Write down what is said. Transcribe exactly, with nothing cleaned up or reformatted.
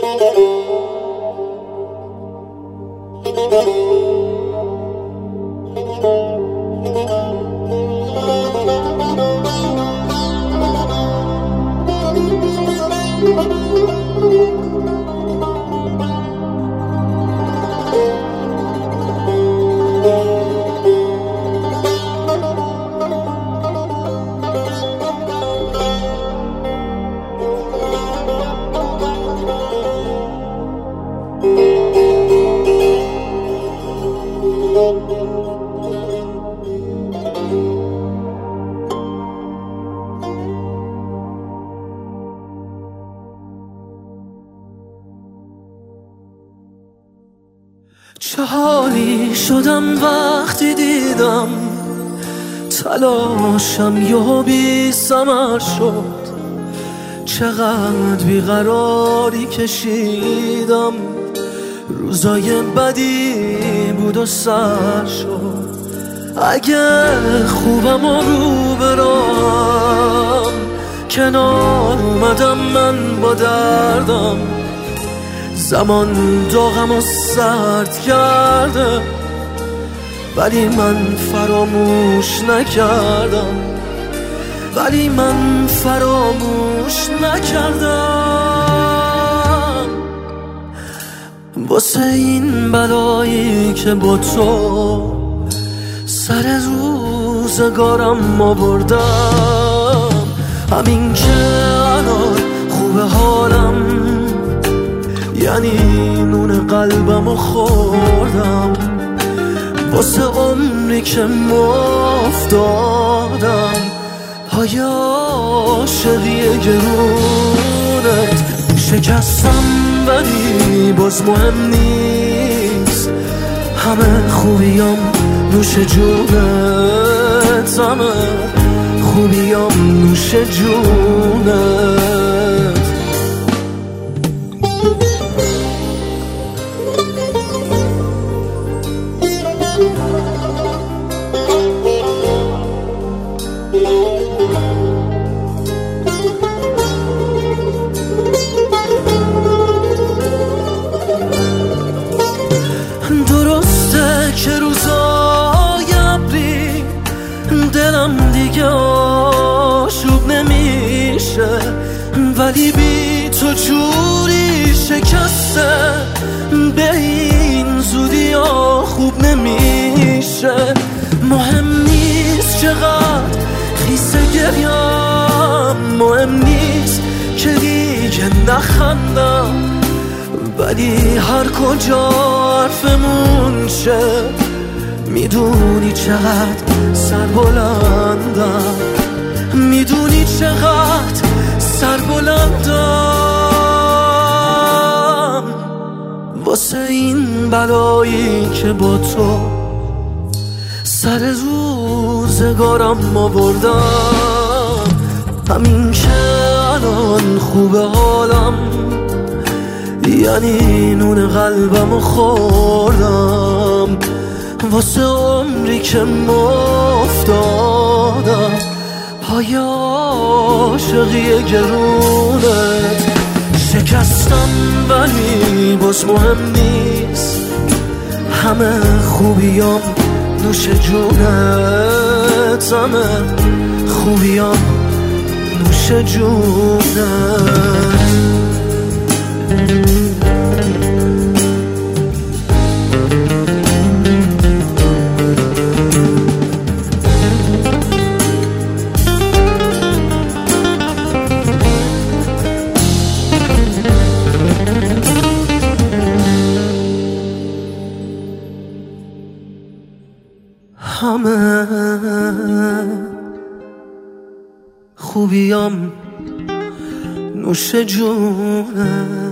چه حالی شدم وقتی دیدم تلاشم یا بی ثمر شد، چقدر بیقراری کشیدم، روزای بدی بود و سر شد. اگه خوبم و رو برام کنار اومدم من با دردم، زمان داغم و سرد کرده ولی من فراموش نکردم، ولی من فراموش نکردم. واسه این بلایی که با تو سر روزگارم آوردم، همین که الان خوب حالم یعنی نون قلبمو خوردم، واسه عمری که مفت دادم پای عاشقی گرونت شکستم، ولی باز مهم نیست، همه خوبیام نوش جونت، همه خوبیام نوش جونت. درسته که روزای ابری دلم دیگه آشوب نمیشه، ولی بی تو جوری شکسته به این زودی ها خوب نمیشه. مهم نیست چقدر خیسه گریم، مهم نیست که دیگه نخندم، ولی هر کجا حرفمون شه میدونی چقدر سر بلندم، میدونی چقدر سر بلندم. واسه این بلایی که با تو سر روزگارم آوردم، همین که الان خوب حالم یعنی نون قلبمو خوردم، واسه عمری که مفت دادم پای عاشقی گرونت شکستم، ولی باز مهم نیست، همه خوبیام نوش جونت، همه خوبیام نوش جونت. همه خوبیام نوش جونت.